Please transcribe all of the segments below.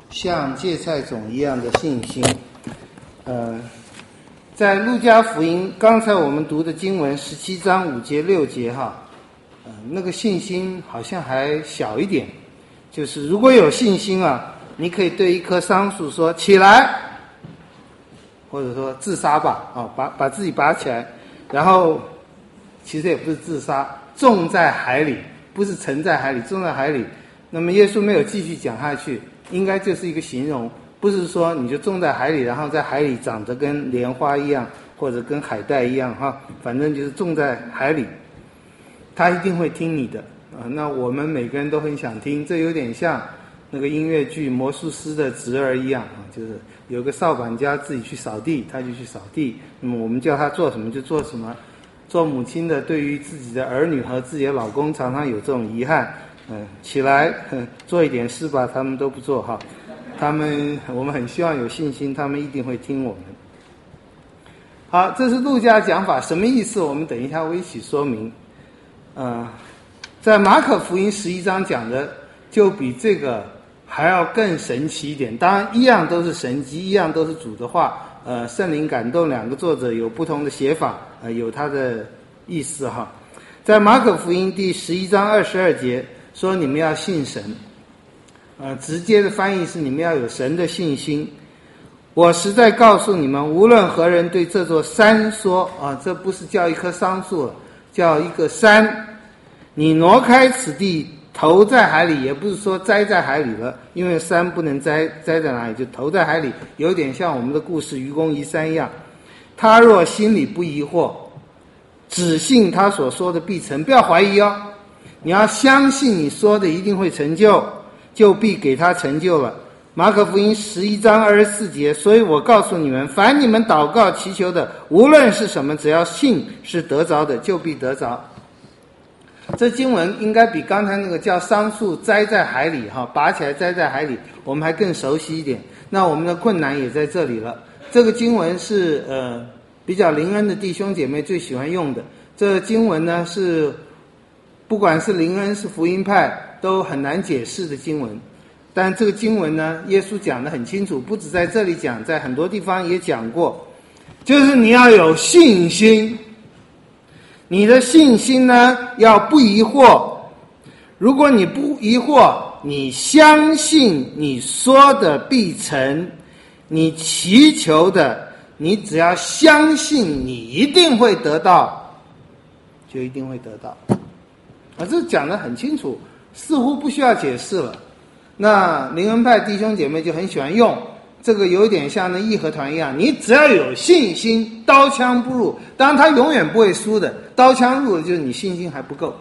像芥菜种一样的信心。在路加福音刚才我们读的经文17章5节6节那个信心好像还小一点，就是如果有信心你可以对一棵桑树说起来，或者说自杀吧，把自己拔起来，然后其实也不是自杀，种在海里，不是沉在海里，种在海里。那么耶稣没有继续讲下去，应该就是一个形容，不是说你就种在海里，然后在海里长得跟莲花一样，或者跟海带一样反正就是种在海里，他一定会听你的那我们每个人都很想听，这有点像那个音乐剧魔术师的侄儿一样就是有个扫把家自己去扫地，他就去扫地，那么我们叫他做什么就做什么。做母亲的对于自己的儿女和自己的老公常常有这种遗憾，起来做一点事吧，他们都不做我们很希望有信心，他们一定会听我们。好，这是路加讲法，什么意思？我们等一下会一起说明。在马可福音11章讲的就比这个还要更神奇一点，当然一样都是神迹，一样都是主的话，圣灵感动两个作者有不同的写法，有他的意思在马可福音第11章22节说你们要信神，直接的翻译是你们要有神的信心。我实在告诉你们，无论何人对这座山说这不是叫一棵桑树了，叫一个山，你挪开此地投在海里，也不是说栽在海里了，因为山不能栽在哪里，就投在海里，有点像我们的故事愚公移山一样。他若心里不疑惑，只信他所说的必成，不要怀疑你要相信你说的一定会成就，就必给他成就了。马可福音11章24节，所以我告诉你们，凡你们祷告祈求的，无论是什么，只要信是得着的，就必得着。这经文应该比刚才那个叫桑树栽在海里拔起来栽在海里我们还更熟悉一点。那我们的困难也在这里了。这个经文是比较灵恩的弟兄姐妹最喜欢用的。这个经文呢是不管是灵恩是福音派都很难解释的经文，但这个经文呢耶稣讲得很清楚，不止在这里讲，在很多地方也讲过，就是你要有信心，你的信心呢要不疑惑。如果你不疑惑，你相信你说的必成，你祈求的，你只要相信你一定会得到，就一定会得到这讲得很清楚，似乎不需要解释了。那灵恩派弟兄姐妹就很喜欢用这个，有点像那义和团一样，你只要有信心，刀枪不入。当然他永远不会输的，刀枪入了就是你信心还不够。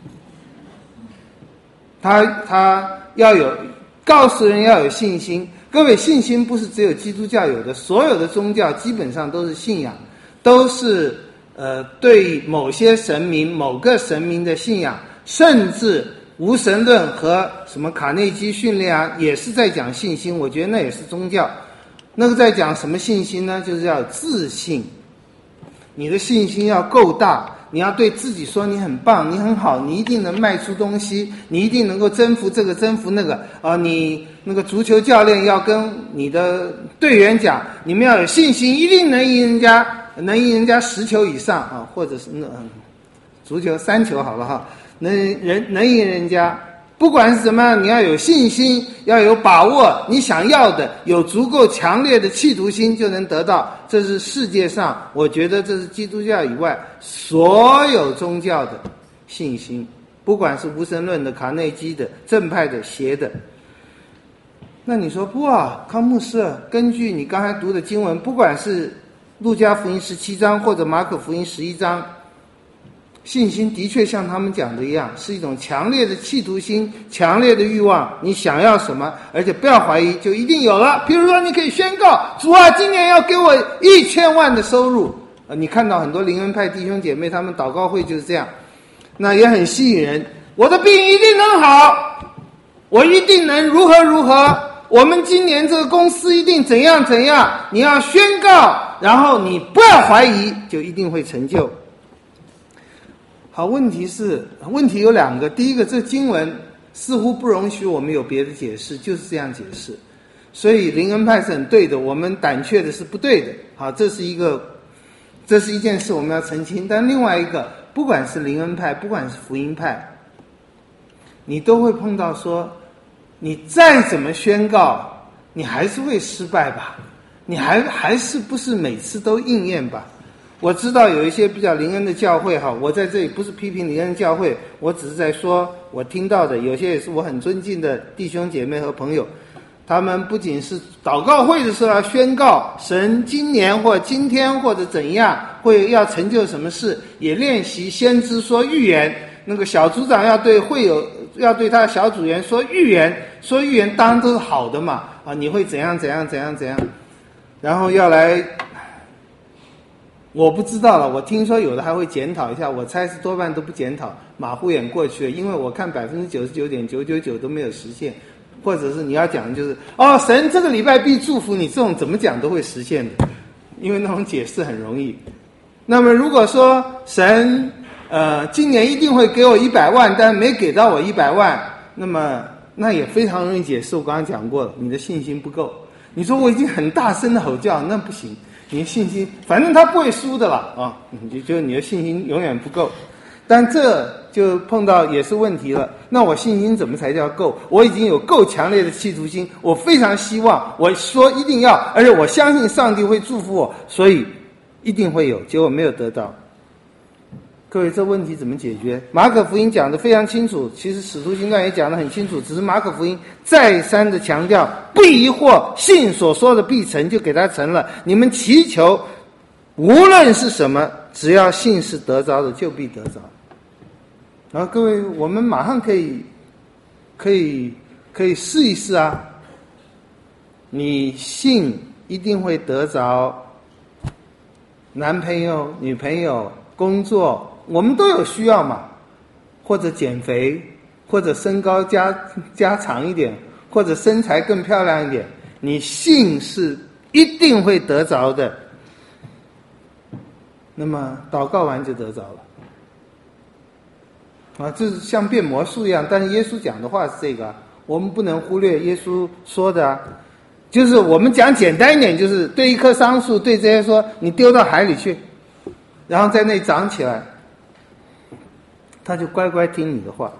他要有告诉人要有信心。各位，信心不是只有基督教有的，所有的宗教基本上都是信仰，都是对某些神明某个神明的信仰，甚至无神论和什么卡内基训练也是在讲信心，我觉得那也是宗教。那个在讲什么信心呢？就是要有自信，你的信心要够大，你要对自己说你很棒，你很好，你一定能卖出东西，你一定能够征服这个征服那个你那个足球教练要跟你的队员讲，你们要有信心，一定能赢人家10球以上或者是足球3球好了能赢人家。不管是怎么样，你要有信心，要有把握，你想要的有足够强烈的企图心就能得到。这是世界上，我觉得这是基督教以外所有宗教的信心，不管是无神论的、卡内基的、正派的、邪的。那你说不康牧师，根据你刚才读的经文，不管是路加福音17章或者马可福音11章，信心的确像他们讲的一样，是一种强烈的企图心，强烈的欲望，你想要什么，而且不要怀疑，就一定有了。比如说你可以宣告，主啊，今年要给我1000万的收入。你看到很多灵恩派弟兄姐妹他们祷告会就是这样，那也很吸引人。我的病一定能好，我一定能如何如何，我们今年这个公司一定怎样怎样。你要宣告，然后你不要怀疑，就一定会成就。好，问题有2个。第一个，这经文似乎不容许我们有别的解释，就是这样解释。 所以灵恩派是很对的，我们胆怯的是不对的。好，这是一件事我们要澄清。但另外一个，不管是灵恩派，不管是福音派，你都会碰到说，你再怎么宣告，你还是会失败吧？你还是不是每次都应验吧？我知道有一些比较灵恩的教会哈，我在这里不是批评灵恩教会，我只是在说我听到的，有些也是我很尊敬的弟兄姐妹和朋友，他们不仅是祷告会的时候要宣告神今年或今天或者怎样会要成就什么事，也练习先知说预言。那个小组长要对他的小组员说预言当然都是好的嘛，啊，你会怎样，然后要来，我不知道了，我听说有的还会检讨一下，我猜是多半都不检讨，马虎眼过去了，因为我看99.999%都没有实现，或者是你要讲的就是神这个礼拜必祝福你，这种怎么讲都会实现的，因为那种解释很容易。那么如果说神今年一定会给我100万，但没给到我100万，那么那也非常容易解释，我刚刚讲过了，你的信心不够。你说我已经很大声的吼叫，那不行，你的信心反正他不会输的了啊，就你的信心永远不够。但这就碰到也是问题了，那我信心怎么才叫够？我已经有够强烈的企图心，我非常希望，我说一定要，而且我相信上帝会祝福我，所以一定会有，结果没有得到。各位，这问题怎么解决？马可福音讲得非常清楚，其实使徒行传也讲得很清楚，只是马可福音再三的强调，不疑惑，信所说的必成，就给他成了。你们祈求无论是什么，只要信是得着的，就必得着。然后各位，我们马上可以试一试啊！你信一定会得着男朋友、女朋友、工作，我们都有需要嘛，或者减肥，或者身高加长一点，或者身材更漂亮一点，你信是一定会得着的。那么祷告完就得着了。这是像变魔术一样，但是耶稣讲的话是这个，我们不能忽略耶稣说的啊。就是我们讲简单一点，就是对一棵桑树，对这些说，你丢到海里去，然后在那里长起来，他就乖乖听你的话。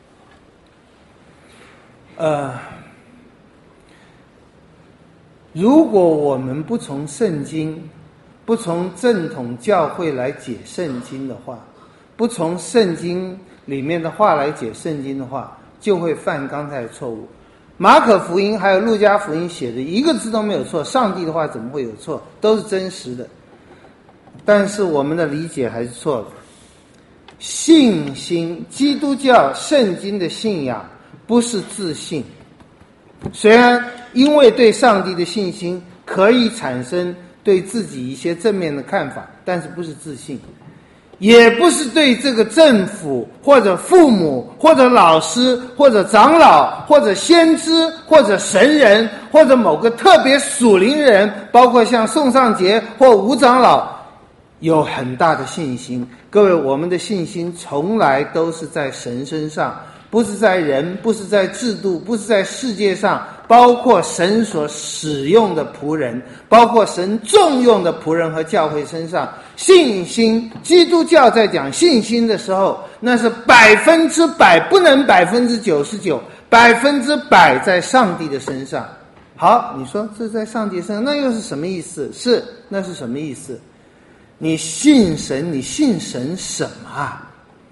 如果我们不从圣经，不从正统教会来解圣经的话，不从圣经里面的话来解圣经的话，就会犯刚才的错误。马可福音还有路加福音写的一个字都没有错，上帝的话怎么会有错？都是真实的。但是我们的理解还是错的。信心，基督教圣经的信仰不是自信，虽然因为对上帝的信心可以产生对自己一些正面的看法，但是不是自信，也不是对这个政府或者父母或者老师或者长老或者先知或者神人或者某个特别属灵人，包括像宋尚节或吴长老有很大的信心。各位，我们的信心从来都是在神身上，不是在人，不是在制度，不是在世界上，包括神所使用的仆人，包括神重用的仆人和教会身上。信心，基督教在讲信心的时候，那是100%，不能99%，100%在上帝的身上。好，你说这在上帝身上，那又是什么意思？那是什么意思？你信神，你信神什么啊？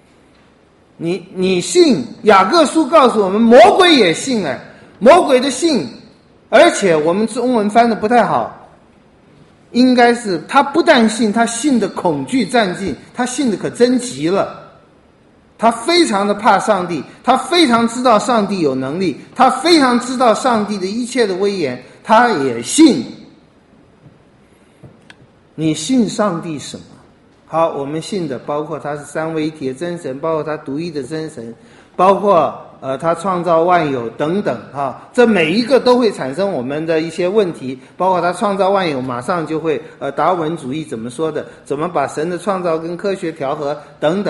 你信，雅各书告诉我们，魔鬼也信魔鬼的信，而且我们中文翻的不太好，应该是他不但信，他信的恐惧占尽，他信的可真极了。他非常的怕上帝，他非常知道上帝有能力，他非常知道上帝的一切的威严，他也信。你信上帝什么？好，我们信的包括他是三位一体的真神，包括他独一的真神，包括他创造万有等等这每一个都会产生我们的一些问题，包括他创造万有马上就会达尔文主义怎么说的，怎么把神的创造跟科学调和等等，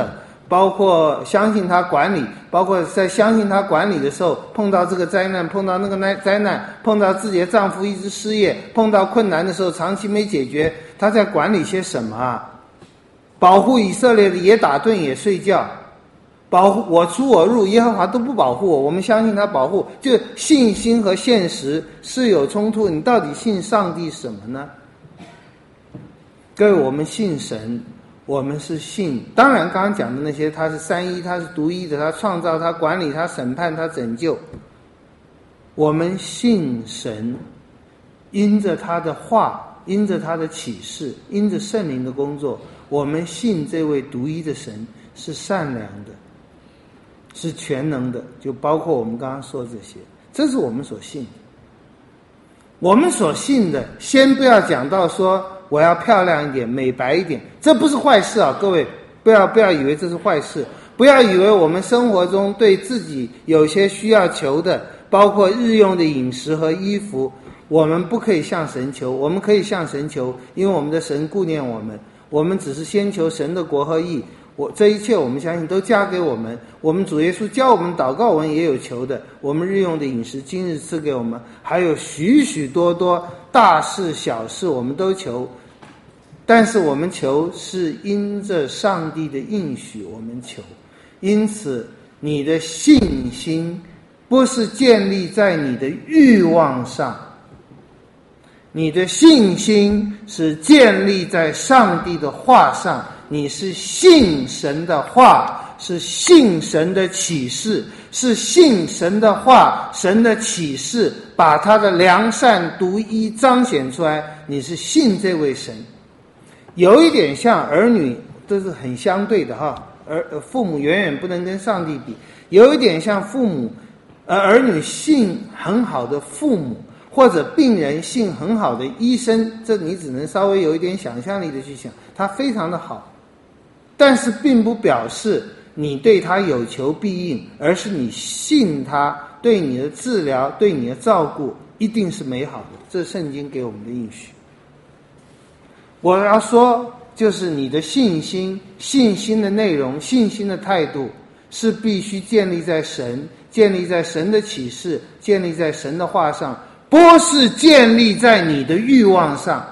包括相信他管理，包括在相信他管理的时候，碰到这个灾难，碰到那个灾难，碰到自己的丈夫一直失业，碰到困难的时候长期没解决，他在管理些什么啊？保护以色列的也打盹也睡觉，保护我出我入，耶和华都不保护我，我们相信他保护，就信心和现实是有冲突，你到底信上帝什么呢？各位，我们信神，我们是信，当然刚刚讲的那些，他是三一，他是独一的，他创造，他管理，他审判，他拯救。我们信神，因着他的话，因着他的启示，因着圣灵的工作，我们信这位独一的神是善良的，是全能的，就包括我们刚刚说这些，这是我们所信的。我们所信的，先不要讲到说我要漂亮一点，美白一点，这不是坏事啊！各位，不要以为这是坏事，不要以为我们生活中对自己有些需要求的，包括日用的饮食和衣服，我们不可以向神求，我们可以向神求，因为我们的神顾念我们，我们只是先求神的国和义，这一切我们相信都加给我们。我们主耶稣教我们祷告文也有求的，我们日用的饮食今日赐给我们，还有许许多多大事小事我们都求，但是我们求是因着上帝的应许我们求。因此你的信心不是建立在你的欲望上，你的信心是建立在上帝的话上，你是信神的话，是信神的启示，是信神的话，神的启示把他的良善独一彰显出来，你是信这位神。有一点像儿女，这是很相对的哈，父母远远不能跟上帝比，有一点像父母，儿女信很好的父母，或者病人信很好的医生，这你只能稍微有一点想象力的去想，他非常的好，但是并不表示你对他有求必应，而是你信他对你的治疗，对你的照顾一定是美好的，这是圣经给我们的应许。我要说，就是你的信心，信心的内容，信心的态度，是必须建立在神，建立在神的启示，建立在神的话上，不是建立在你的欲望上。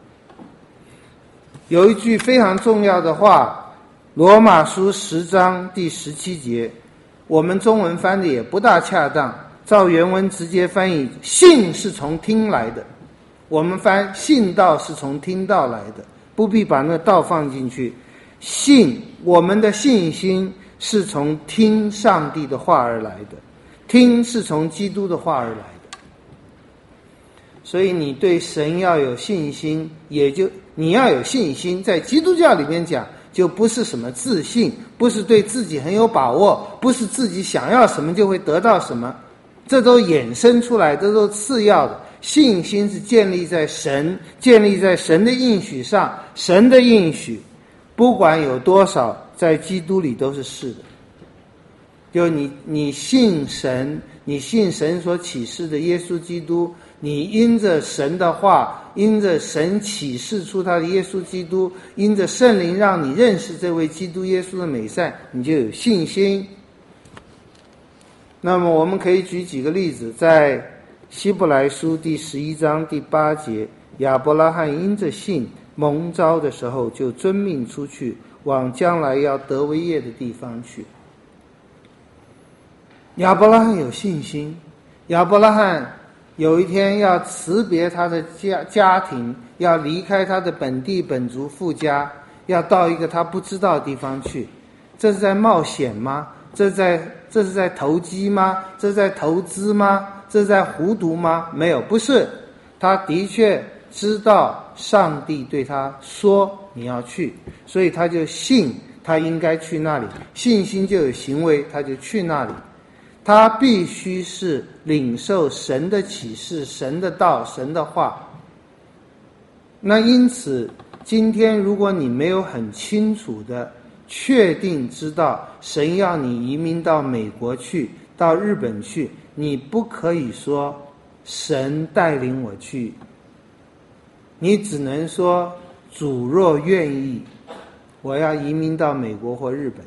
有一句非常重要的话，罗马书10章第17节，我们中文翻的也不大恰当，照原文直接翻译，信是从听来的，我们翻信道是从听道来的，不必把那道放进去。信，我们的信心是从听上帝的话而来的，听是从基督的话而来的。所以你对神要有信心，你要有信心，在基督教里面讲，就不是什么自信，不是对自己很有把握，不是自己想要什么就会得到什么，这都衍生出来，这都次要的。信心是建立在神，建立在神的应许上，神的应许不管有多少，在基督里都是是的。就你信神，你信神所启示的耶稣基督，你因着神的话，因着神启示出他的耶稣基督，因着圣灵让你认识这位基督耶稣的美善，你就有信心。那么我们可以举几个例子，在希伯来书第11章第8节，亚伯拉罕因着信蒙召的时候，就遵命出去，往将来要得为业的地方去。亚伯拉罕有信心，亚伯拉罕有一天要辞别他的家庭，要离开他的本地本族父家，要到一个他不知道的地方去。这是在冒险吗？这是在投机吗？这是在投资吗？这是在糊涂吗？没有，不是。他的确知道上帝对他说你要去，所以他就信他应该去那里，信心就有行为，他就去那里。他必须是领受神的启示，神的道，神的话。那因此今天如果你没有很清楚的确定知道神要你移民到美国去，到日本去，你不可以说神带领我去，你只能说主若愿意，我要移民到美国或日本。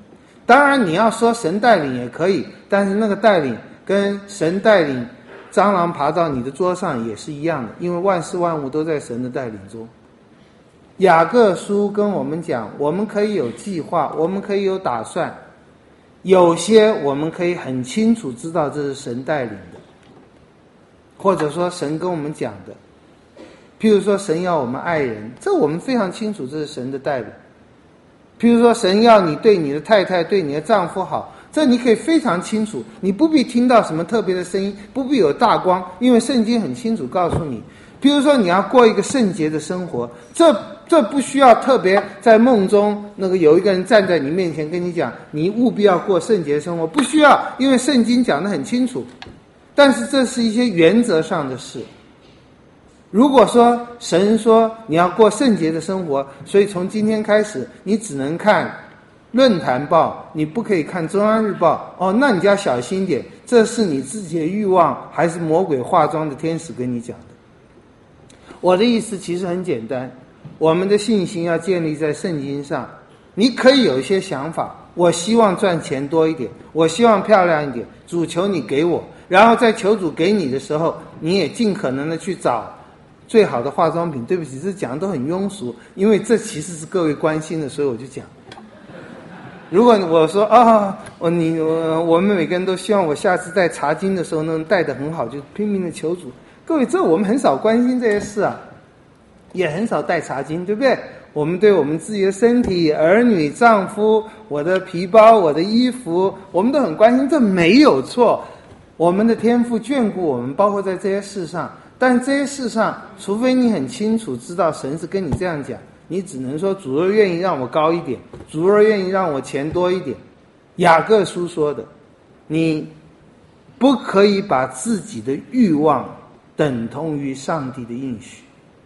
当然你要说神带领也可以，但是那个带领跟神带领蟑螂爬到你的桌上也是一样的，因为万事万物都在神的带领中。雅各书跟我们讲，我们可以有计划，我们可以有打算，有些我们可以很清楚知道这是神带领的，或者说神跟我们讲的。譬如说神要我们爱人，这我们非常清楚这是神的带领。譬如说神要你对你的太太对你的丈夫好，这你可以非常清楚，你不必听到什么特别的声音，不必有大光，因为圣经很清楚告诉你。譬如说你要过一个圣洁的生活，这不需要特别在梦中那个有一个人站在你面前跟你讲你务必要过圣洁的生活，不需要，因为圣经讲得很清楚。但是这是一些原则上的事。如果说神说你要过圣洁的生活，所以从今天开始你只能看论坛报，你不可以看中央日报，那你就要小心一点，这是你自己的欲望还是魔鬼化妆的天使跟你讲的？我的意思其实很简单，我们的信心要建立在圣经上。你可以有一些想法，我希望赚钱多一点，我希望漂亮一点，主求你给我，然后在求主给你的时候，你也尽可能的去找最好的化妆品。对不起，这讲的都很庸俗，因为这其实是各位关心的，所以我就讲。如果我说我们每个人都希望我下次带茶巾的时候能带得很好，就拼命的求主。各位，这我们很少关心这些事啊，也很少带茶巾，对不对？我们对我们自己的身体、儿女、丈夫、我的皮包、我的衣服，我们都很关心，这没有错。我们的天父眷顾我们，包括在这些事上。但这些事上，除非你很清楚知道神是跟你这样讲，你只能说主若愿意让我高一点，主若愿意让我钱多一点。雅各书说的，你不可以把自己的欲望等同于上帝的应许。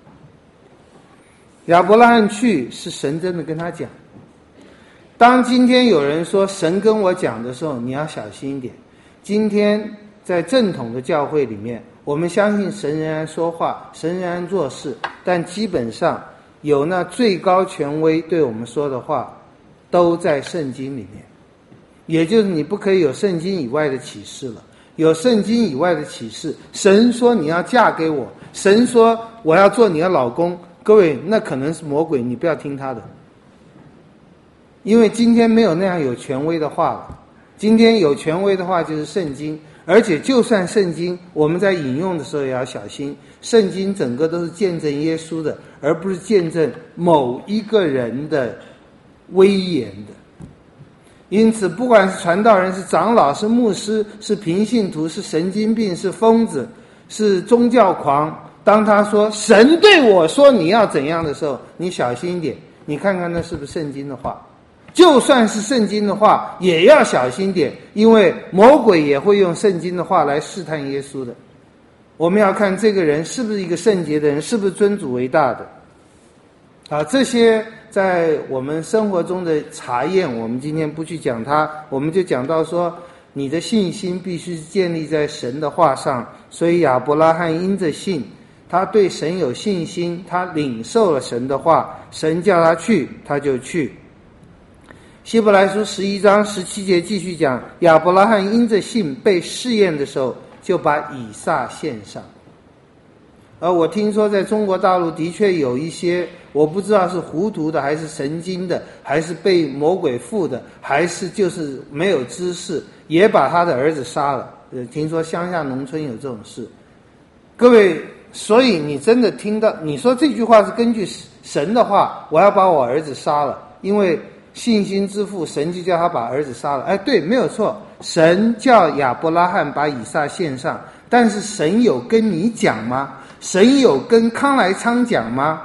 亚伯拉罕去是神真的跟他讲。当今天有人说神跟我讲的时候，你要小心一点。今天在正统的教会里面，我们相信神仍然说话，神仍然做事，但基本上有那最高权威对我们说的话都在圣经里面，也就是你不可以有圣经以外的启示了。有圣经以外的启示，神说你要嫁给我，神说我要做你的老公，各位，那可能是魔鬼，你不要听他的。因为今天没有那样有权威的话了，今天有权威的话就是圣经。而且就算圣经我们在引用的时候也要小心，圣经整个都是见证耶稣的，而不是见证某一个人的威严的。因此不管是传道人，是长老，是牧师，是平信徒，是神经病，是疯子，是宗教狂，当他说神对我说你要怎样的时候，你小心一点，你看看那是不是圣经的话。就算是圣经的话也要小心点，因为魔鬼也会用圣经的话来试探耶稣的。我们要看这个人是不是一个圣洁的人，是不是尊主为大的。这些在我们生活中的查验，我们今天不去讲它，我们就讲到说你的信心必须建立在神的话上。所以亚伯拉罕因着信，他对神有信心，他领受了神的话，神叫他去他就去。希伯来书11章17节继续讲，亚伯拉罕因着信被试验的时候，就把以撒献上。而我听说在中国大陆的确有一些，我不知道是糊涂的还是神经的，还是被魔鬼附的，还是就是没有知识，也把他的儿子杀了。听说乡下农村有这种事。各位，所以你真的听到你说这句话是根据神的话，我要把我儿子杀了，因为信心之父，神就叫他把儿子杀了。对，没有错，神叫亚伯拉罕把以撒献上，但是神有跟你讲吗？神有跟康来昌讲吗？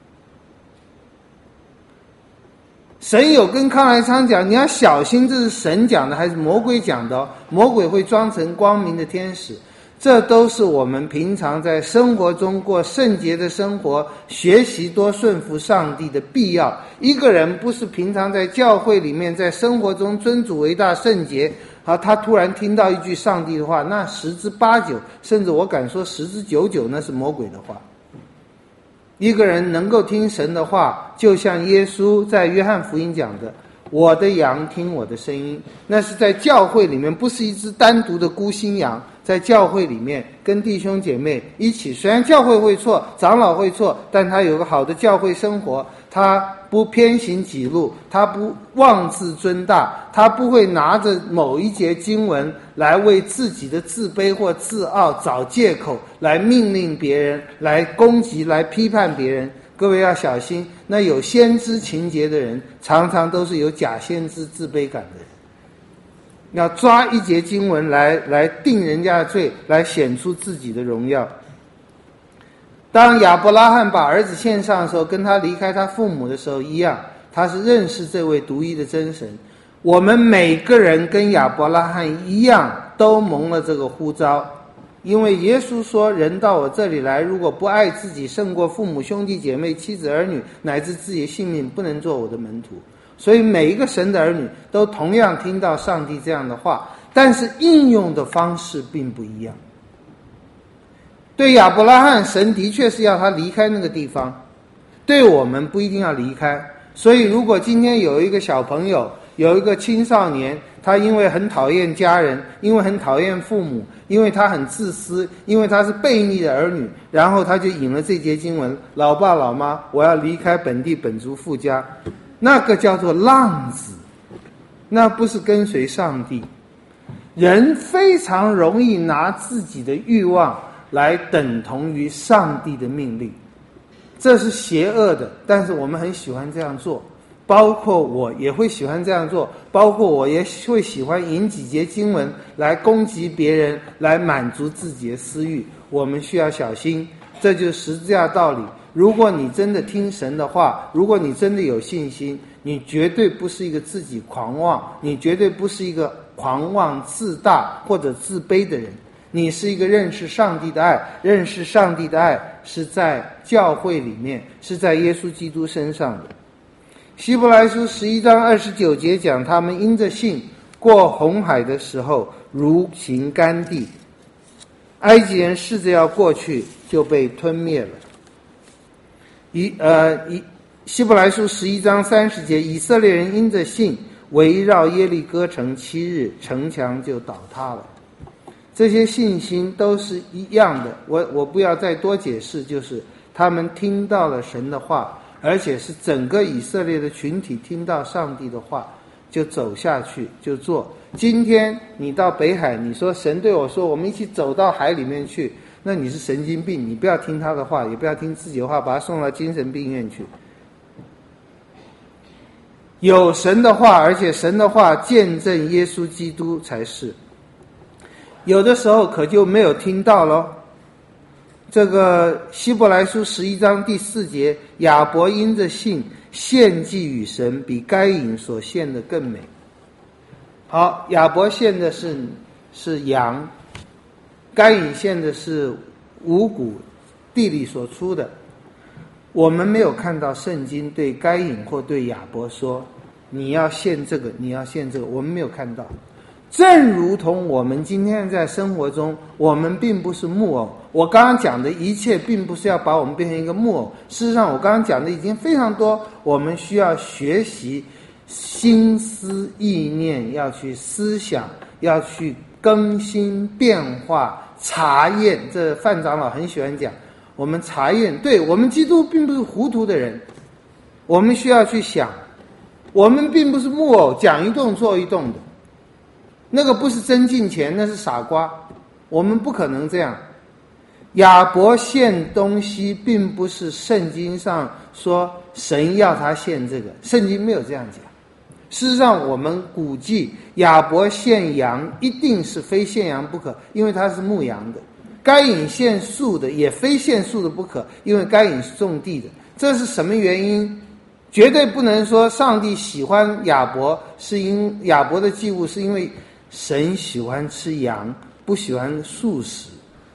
神有跟康来昌讲，你要小心这是神讲的还是魔鬼讲的。魔鬼会装成光明的天使。这都是我们平常在生活中过圣洁的生活，学习多顺服上帝的必要。一个人不是平常在教会里面，在生活中尊主为大圣洁，他突然听到一句上帝的话，那10之8九，甚至我敢说10之99，那是魔鬼的话。一个人能够听神的话，就像耶稣在约翰福音讲的， 我的羊听我的声音。那是在教会里面，不是一只单独的孤星羊，在教会里面跟弟兄姐妹一起，虽然教会会错，长老会错，但他有个好的教会生活，他不偏行己路，他不妄自尊大，他不会拿着某一节经文来为自己的自卑或自傲找借口，来命令别人，来攻击，来批判别人。各位要小心，那有先知情节的人，常常都是有假先知自卑感的人。要抓一节经文来定人家的罪，来显出自己的荣耀。当亚伯拉罕把儿子献上的时候，跟他离开他父母的时候一样，他是认识这位独一的真神。我们每个人跟亚伯拉罕一样，都蒙了这个呼召。因为耶稣说，人到我这里来，如果不爱自己胜过父母兄弟姐妹妻子儿女乃至自己的性命，不能做我的门徒。所以每一个神的儿女都同样听到上帝这样的话，但是应用的方式并不一样。对亚伯拉罕，神的确是要他离开那个地方，对我们不一定要离开。所以如果今天有一个小朋友，有一个青少年，他因为很讨厌家人，因为很讨厌父母，因为他很自私，因为他是悖逆的儿女，然后他就引了这节经文，老爸老妈，我要离开本地本族父家，那个叫做浪子，那不是跟随上帝。人非常容易拿自己的欲望来等同于上帝的命令，这是邪恶的，但是我们很喜欢这样做，包括我也会喜欢这样做，包括我也会喜欢引几节经文来攻击别人，来满足自己的私欲。我们需要小心，这就是十字架道理。如果你真的听神的话，如果你真的有信心，你绝对不是一个自己狂妄，你绝对不是一个狂妄自大或者自卑的人，你是一个认识上帝的爱。认识上帝的爱是在教会里面，是在耶稣基督身上的。希伯来书11章29节讲，他们因着信过红海的时候如行干地，埃及人试着要过去就被吞灭了。希伯来书11章30节，以色列人因着信围绕耶利哥城7日，城墙就倒塌了。这些信心都是一样的，我不要再多解释，就是他们听到了神的话，而且是整个以色列的群体听到上帝的话，就走下去就做。今天你到北海，你说神对我说我们一起走到海里面去，那你是神经病，你不要听他的话，也不要听自己的话，把他送到精神病院去。有神的话，而且神的话见证耶稣基督才是。有的时候可就没有听到咯。这个希伯来书11章第4节，亚伯因着信献祭与神，比该隐所献的更美。好，亚伯献的是羊，该隐献的是五谷，地里所出的。我们没有看到圣经对该隐或对亚伯说你要献这个，你要献这个，我们没有看到。正如同我们今天在生活中，我们并不是木偶。我刚刚讲的一切并不是要把我们变成一个木偶，事实上我刚刚讲的已经非常多，我们需要学习心思意念，要去思想，要去更新变化查验。这范长老很喜欢讲，我们查验，对，我们基督并不是糊涂的人，我们需要去想，我们并不是木偶，讲一动做一动的，那个不是真金钱，那是傻瓜，我们不可能这样。亚伯献东西并不是圣经上说神要他献这个，圣经没有这样讲。事实上我们估计亚伯献羊一定是非献羊不可，因为他是牧羊的。该隐献树的也非献树的不可，因为该隐是种地的。这是什么原因？绝对不能说上帝喜欢亚伯，是因亚伯的祭物是因为神喜欢吃羊，不喜欢素食。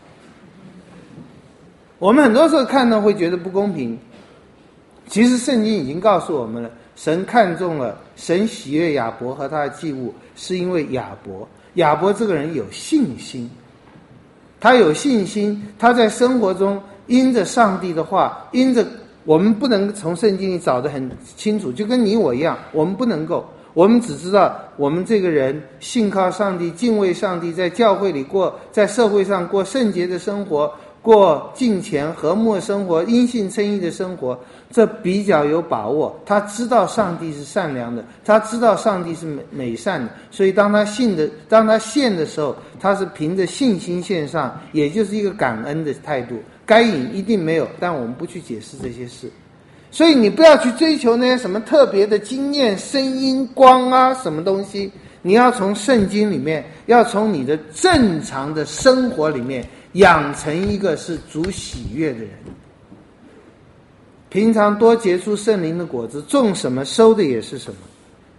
我们很多时候看到会觉得不公平，其实圣经已经告诉我们了，神看中了，神喜悦亚伯和他的祭物，是因为亚伯这个人有信心，他有信心，他在生活中因着上帝的话，因着我们不能从圣经里找得很清楚，就跟你我一样，我们不能够， 我们只知道我们这个人信靠上帝，敬畏上帝，在教会里过，在社会上过圣洁的生活，过敬虔和睦的生活，因信称义的生活，这比较有把握。他知道上帝是善良的，他知道上帝是美善的，所以当他献的时候，他是凭着信心献上，也就是一个感恩的态度。该隐一定没有，但我们不去解释这些事。所以你不要去追求那些什么特别的经验、声音、光啊，什么东西。你要从圣经里面，要从你的正常的生活里面养成一个是主喜悦的人。平常多结出圣灵的果子，种什么收的也是什么。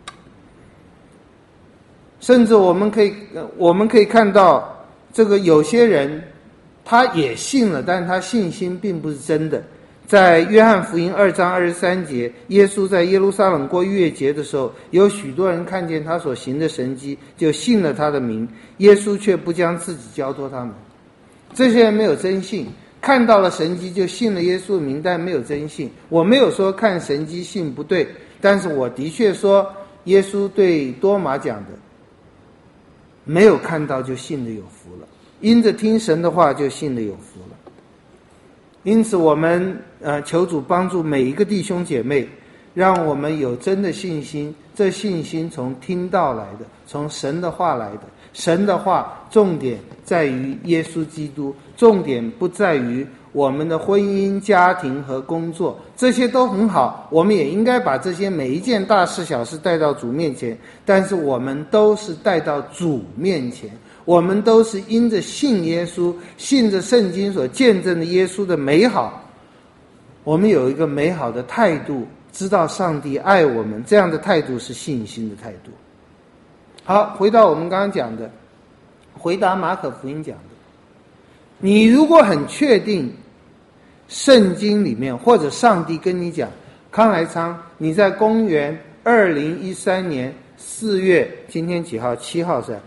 甚至我们可以看到，这个有些人他也信了，但是他信心并不是真的。在约翰福音2章23节，耶稣在耶路撒冷过逾越节的时候，有许多人看见他所行的神迹，就信了他的名，耶稣却不将自己交托他们。这些人没有真信，看到了神迹就信了耶稣的名，但没有真信。我没有说看神迹信不对，但是我的确说耶稣对多马讲的，没有看到就信了有福了，因着听神的话就信了有福了。因此我们求主帮助每一个弟兄姐妹，让我们有真的信心，这信心从听道来的，从神的话来的。神的话重点在于耶稣基督，重点不在于我们的婚姻、家庭和工作，这些都很好，我们也应该把这些每一件大事小事带到主面前，但是我们都是带到主面前，我们都是因着信耶稣，信着圣经所见证的耶稣的美好，我们有一个美好的态度，知道上帝爱我们，这样的态度是信心的态度。好，回到我们刚刚讲的，回答马可福音讲的，你如果很确定圣经里面或者上帝跟你讲，康来昌，你在公元2013年4月，今天几号？7号是吧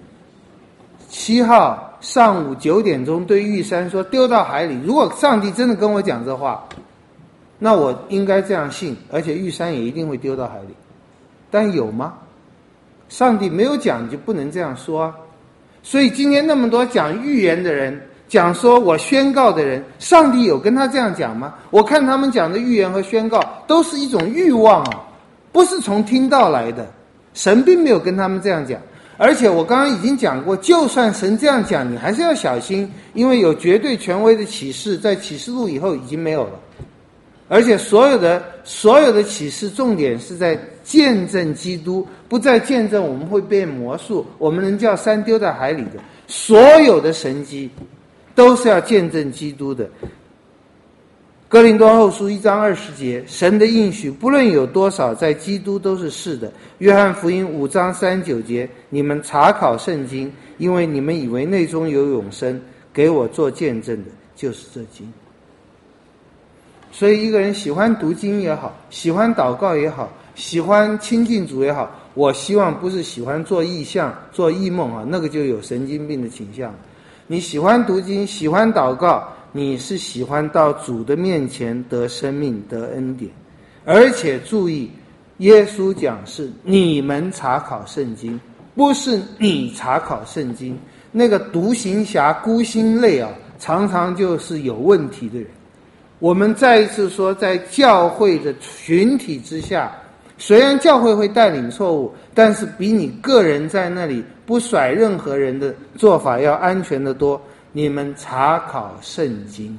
？7号上午9点钟对玉山说丢到海里，如果上帝真的跟我讲这话，那我应该这样信，而且玉山也一定会丢到海里。但有吗？上帝没有讲，你就不能这样说啊。所以今天那么多讲预言的人，讲说我宣告的人，上帝有跟他这样讲吗？我看他们讲的预言和宣告都是一种欲望啊，不是从听到来的。神并没有跟他们这样讲。而且我刚刚已经讲过，就算神这样讲，你还是要小心，因为有绝对权威的启示，在启示录以后已经没有了。而且所有的启示重点是在见证基督，不在见证我们会变魔术，我们能叫山丢在海里的。所有的神迹都是要见证基督的。哥林多后书1章20节，神的应许不论有多少，在基督都是是的。约翰福音5章39节，你们查考圣经，因为你们以为内中有永生，给我做见证的就是这经。所以一个人喜欢读经也好，喜欢祷告也好，喜欢亲近主也好，我希望不是喜欢做异象、做异梦啊，那个就有神经病的倾向。你喜欢读经，喜欢祷告，你是喜欢到主的面前得生命、得恩典。而且注意，耶稣讲是你们查考圣经，不是你查考圣经。那个独行侠、孤心类啊，常常就是有问题的人。我们再一次说，在教会的群体之下，虽然教会会带领错误，但是比你个人在那里不甩任何人的做法要安全得多。你们查考圣经。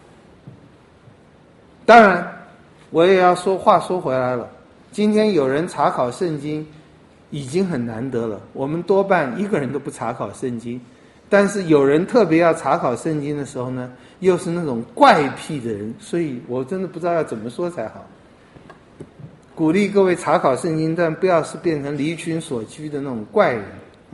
当然我也要说话说回来了，今天有人查考圣经已经很难得了，我们多半一个人都不查考圣经，但是有人特别要查考圣经的时候呢，又是那种怪癖的人，所以我真的不知道要怎么说才好。鼓励各位查考圣经，但不要是变成离群所居的那种怪人。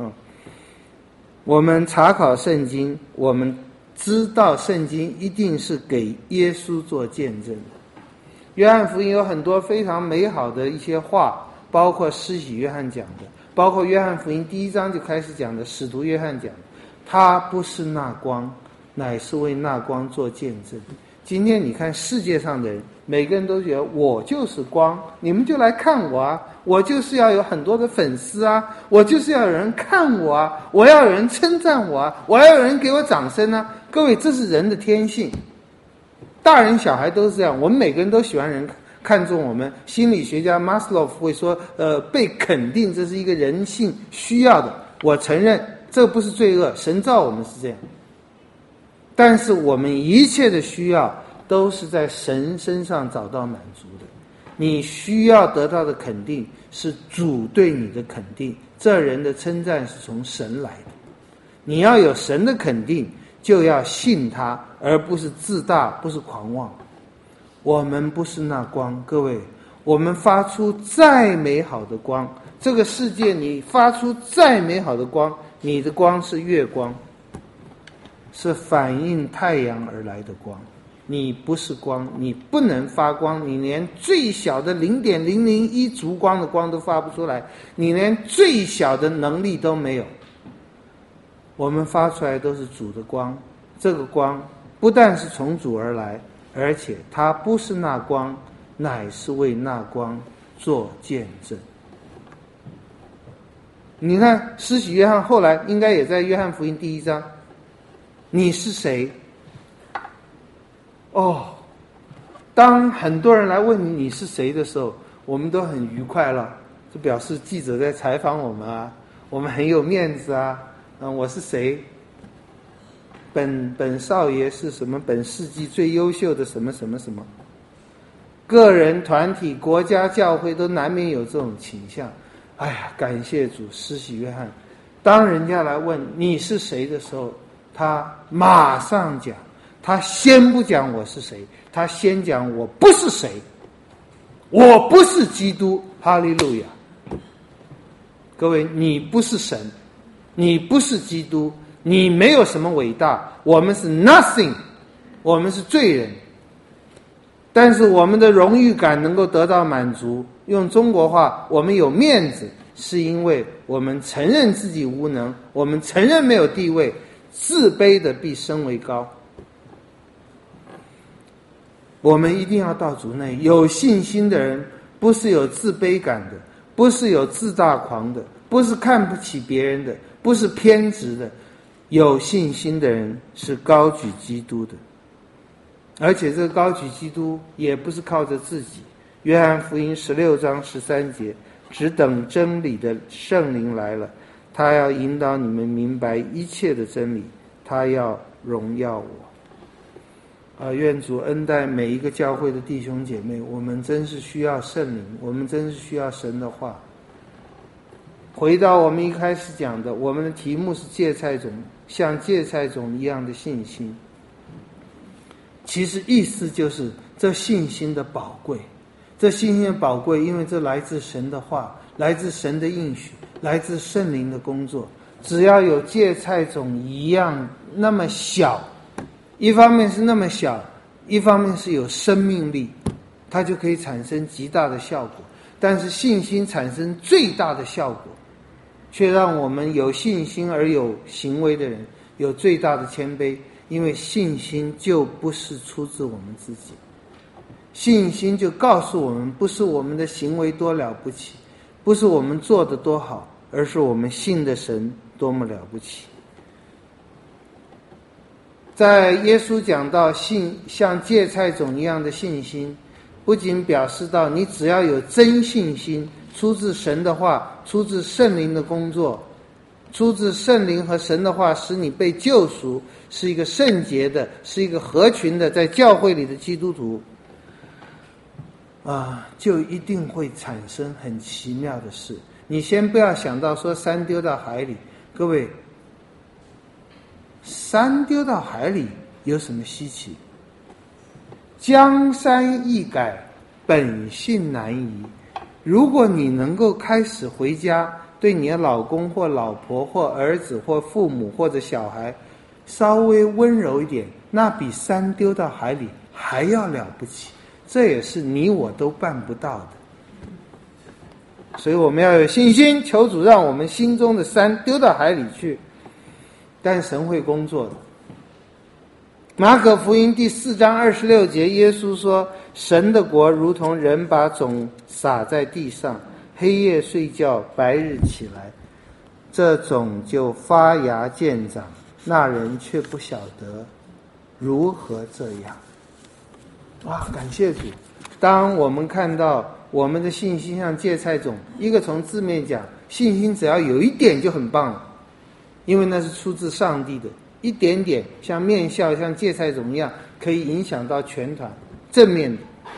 我们查考圣经，我们知道圣经一定是给耶稣做见证的。约翰福音有很多非常美好的一些话，包括施洗约翰讲的，包括约翰福音1章就开始讲的使徒约翰讲的，他不是那光，乃是为那光做见证。 今天你看世界上的人，每个人都觉得我就是光，你们就来看我啊，我就是要有很多的粉丝啊，我就是要有人看我啊，我要有人称赞我啊，我要有人给我掌声啊。各位，这是人的天性，大人小孩都是这样，我们每个人都喜欢人看重我们。心理学家 Maslow 会说，被肯定这是一个人性需要的。我承认这不是罪恶，神造我们是这样，但是我们一切的需要都是在神身上找到满足的。你需要得到的肯定是主对你的肯定，这人的称赞是从神来的。你要有神的肯定，就要信他，而不是自大，不是狂妄。我们不是那光，各位，我们发出再美好的光，这个世界你发出再美好的光，你的光是月光，是反映太阳而来的光。你不是光，你不能发光，你连最小的0.001烛光的光都发不出来，你连最小的能力都没有。我们发出来都是主的光，这个光不但是从主而来，而且它不是那光，乃是为那光做见证。你看施洗约翰后来应该也在约翰福音第1章，你是谁？当很多人来问你是谁的时候，我们都很愉快了，这表示记者在采访我们啊，我们很有面子啊。我是谁？本少爷是什么？本世纪最优秀的什么什么什么。个人、团体、国家、教会都难免有这种倾向。哎呀，感谢主，施洗约翰，当人家来问你是谁的时候，他马上讲，他先不讲我是谁，他先讲我不是谁，我不是基督，哈利路亚。各位，你不是神，你不是基督，你没有什么伟大，我们是 nothing， 我们是罪人。但是我们的荣誉感能够得到满足，用中国话，我们有面子，是因为我们承认自己无能，我们承认没有地位，自卑的必升为高。我们一定要到主内。有信心的人不是有自卑感的，不是有自大狂的，不是看不起别人的，不是偏执的。有信心的人是高举基督的，而且这个高举基督也不是靠着自己。约翰福音16章13节，只等真理的圣灵来了，他要引导你们明白一切的真理，他要荣耀我。愿主恩待每一个教会的弟兄姐妹，我们真是需要圣灵，我们真是需要神的话。回到我们一开始讲的，我们的题目是芥菜种，像芥菜种一样的信心。其实意思就是这信心的宝贵，这信心的宝贵，因为这来自神的话，来自神的应许，来自圣灵的工作。只要有芥菜种一样那么小，一方面是那么小，一方面是有生命力，它就可以产生极大的效果。但是信心产生最大的效果，却让我们有信心而有行为的人有最大的谦卑。因为信心就不是出自我们自己，信心就告诉我们，不是我们的行为多了不起，不是我们做的多好，而是我们信的神多么了不起。在耶稣讲到信像芥菜种一样的信心，不仅表示到你只要有真信心，出自神的话，出自圣灵的工作，出自圣灵和神的话，使你被救赎，是一个圣洁的，是一个合群的，在教会里的基督徒就一定会产生很奇妙的事。你先不要想到说山丢到海里，各位，山丢到海里有什么稀奇？江山易改，本性难移。如果你能够开始回家，对你的老公或老婆或儿子或父母或者小孩稍微温柔一点，那比山丢到海里还要了不起，这也是你我都办不到的。所以我们要有信心，求主让我们心中的山丢到海里去，但神会工作的。 马可福音第4章26节，耶稣说，神的国如同人把种撒在地上，黑夜睡觉，白日起来，这种就发芽见长，那人却不晓得如何这样。哇，感谢主！当我们看到我们的信心像芥菜种，一个从字面讲，信心只要有一点就很棒了，因为那是出自上帝的，一点点像面酵像芥菜种一样，可以影响到全团，正面的。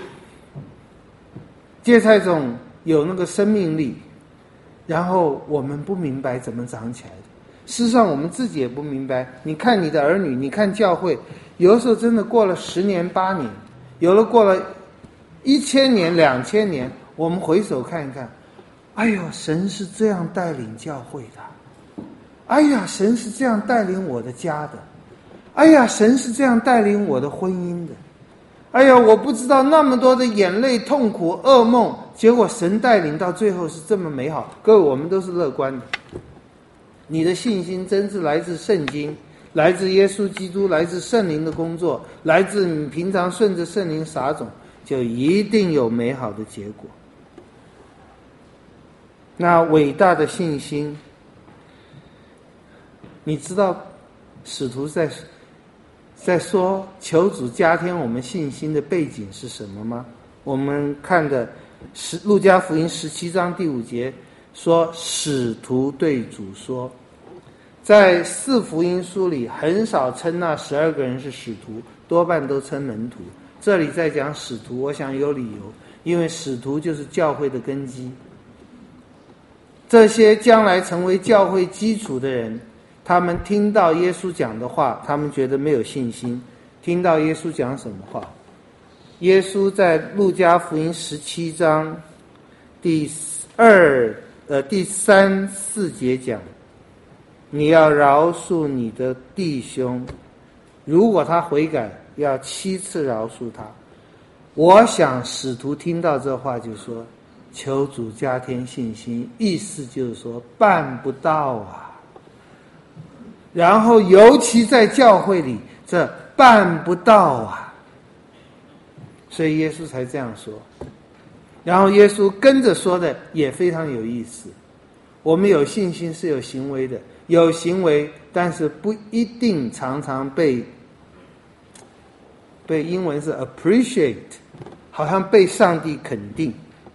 芥菜种有那个生命力，然后我们不明白怎么长起来的。事实上我们自己也不明白，你看你的儿女，你看教会，有的时候真的过了10年8年，有了过了1000年2000年，我们回首看一看，哎呦，神是这样带领教会的，哎呀，神是这样带领我的家的，哎呀，神是这样带领我的婚姻的，哎呀，我不知道那么多的眼泪痛苦噩梦，结果神带领到最后是这么美好。各位，我们都是乐观的，你的信心真是来自圣经，来自耶稣基督，来自圣灵的工作，来自你平常顺着圣灵撒种，就一定有美好的结果。那伟大的信心，你知道使徒在说求主加添我们信心的背景是什么吗？我们看的路加福音17章第5节说，使徒对主说。在4福音书里很少称那12个人是使徒，多半都称门徒。这里在讲使徒，我想有理由，因为使徒就是教会的根基。这些将来成为教会基础的人，他们听到耶稣讲的话，他们觉得没有信心。听到耶稣讲什么话？耶稣在路加福音17章第3、4节讲，你要饶恕你的弟兄，如果他悔改，要7次饶恕他。我想使徒听到这话就说，求主加添信心，意思就是说办不到啊。然后尤其在教会里，这办不到啊，所以耶稣才这样说。然后耶稣跟着说的也非常有意思，我们有信心是有行为的，有行为，但是不一定常常被英文是 appreciate， 好像被上帝肯定。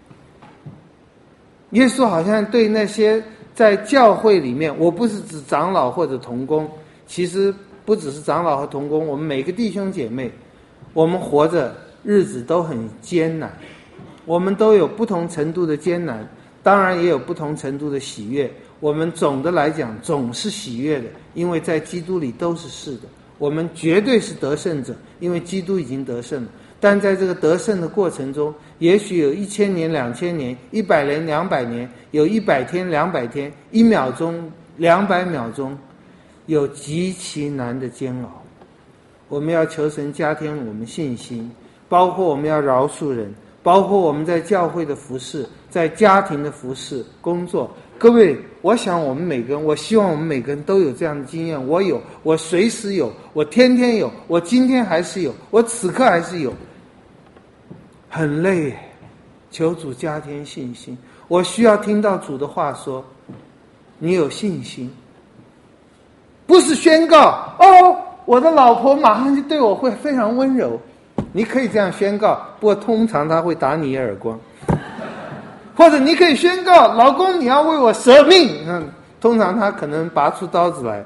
耶稣好像对那些在教会里面，我不是指长老或者同工，其实不只是长老和同工，我们每个弟兄姐妹，我们活着日子都很艰难，我们都有不同程度的艰难，当然也有不同程度的喜悦。我们总的来讲总是喜悦的，因为在基督里都是是的，我们绝对是得胜者，因为基督已经得胜了。但在这个得胜的过程中，也许有1000年2000年100年200年，有100天200天，1秒钟200秒钟，有极其难的煎熬。我们要求神加添我们信心，包括我们要饶恕人，包括我们在教会的服事，在家庭的服事工作。各位，我想我们每个人，我希望我们每个人都有这样的经验。我有，我随时有，我天天有，我今天还是有，我此刻还是有。很累，求主加添信心。我需要听到主的话说，你有信心，不是宣告哦，我的老婆马上就对我会非常温柔。你可以这样宣告，不过通常他会打你一耳光。或者你可以宣告，老公你要为我舍命，通常他可能拔出刀子来。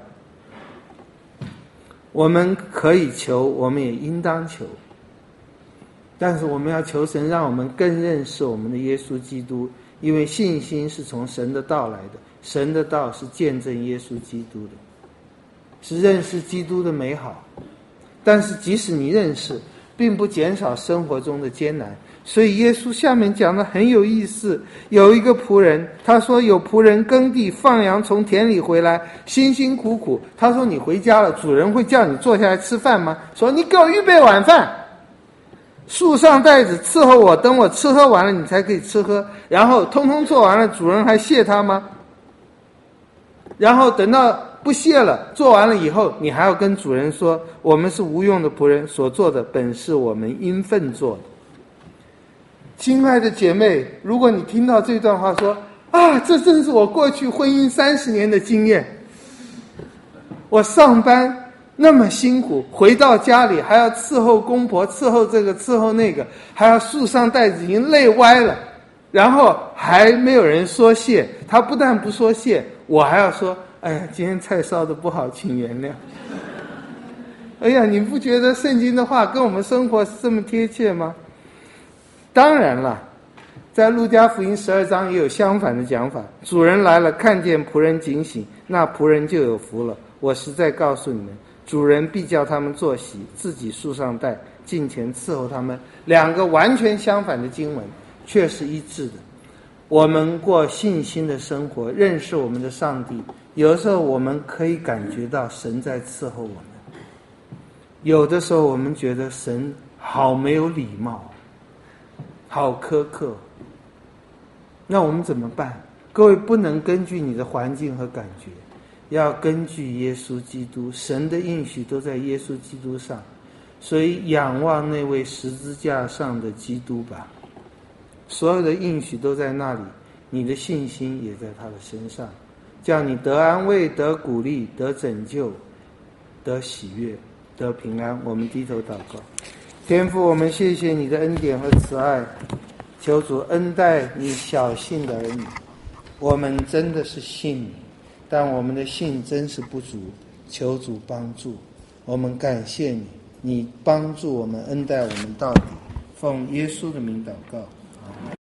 我们可以求，我们也应当求，但是我们要求神让我们更认识我们的耶稣基督，因为信心是从神的道来的，神的道是见证耶稣基督的，是认识基督的美好。但是即使你认识，并不减少生活中的艰难。所以耶稣下面讲的很有意思，有一个仆人，他说有仆人耕地放羊从田里回来，辛辛苦苦，他说你回家了，主人会叫你坐下来吃饭吗？说你给我预备晚饭，束上带子伺候我，等我吃喝完了你才可以吃喝，然后通通做完了，主人还谢他吗？然后等到不屑了，做完了以后，你还要跟主人说，我们是无用的仆人，所做的本是我们应分做的。亲爱的姐妹，如果你听到这段话说，这正是我过去婚姻30年的经验，我上班那么辛苦，回到家里还要伺候公婆，伺候这个伺候那个，还要束上带子，已经累歪了，然后还没有人说谢，他不但不说谢，我还要说，哎呀，今天菜烧得不好，请原谅。哎呀，你不觉得圣经的话跟我们生活是这么贴切吗？当然了，在路加福音12章也有相反的讲法，主人来了，看见仆人警醒，那仆人就有福了。我实在告诉你们，主人必叫他们坐席，自己束上带，近前伺候他们。两个完全相反的经文却是一致的。我们过信心的生活，认识我们的上帝，有的时候我们可以感觉到神在伺候我们，有的时候我们觉得神好没有礼貌，好苛刻，那我们怎么办？各位，不能根据你的环境和感觉，要根据耶稣基督，神的应许都在耶稣基督上，所以仰望那位十字架上的基督吧，所有的应许都在那里，你的信心也在他的身上，叫你得安慰，得鼓励，得拯救，得喜悦，得平安。我们低头祷告。天父，我们谢谢你的恩典和慈爱，求主恩待你小信的儿女。我们真的是信你，但我们的信真是不足，求主帮助。我们感谢你，你帮助我们，恩待我们到底。奉耶稣的名祷告。